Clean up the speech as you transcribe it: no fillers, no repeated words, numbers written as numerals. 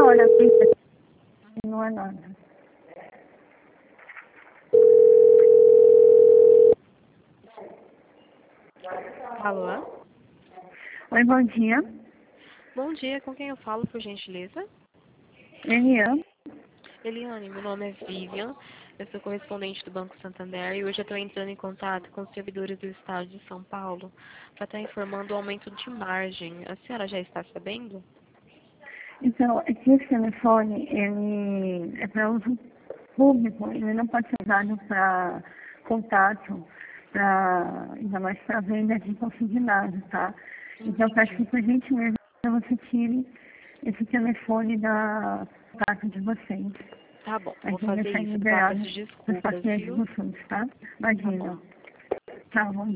hora, não é nada. Alô? Oi, bom dia. Bom dia, com quem eu falo, por gentileza? Eliane. Eliane, meu nome é Vivian, eu sou correspondente do Banco Santander e hoje eu estou entrando em contato com os servidores do Estado de São Paulo para estar informando o aumento de margem. A senhora já está sabendo? Então, é que esse telefone, ele é para uso público, ele não pode ser usado para contato, ainda mais para venda de consignado, tá? Então, eu peço que, por gentileza, você tire esse telefone da contato de vocês. Tá bom, A vou gente vai fazer sair isso, tá? liberado Peço dos desculpas, pacientes viu? do SUS, tá? Tá bom. Imagina. Tá bom.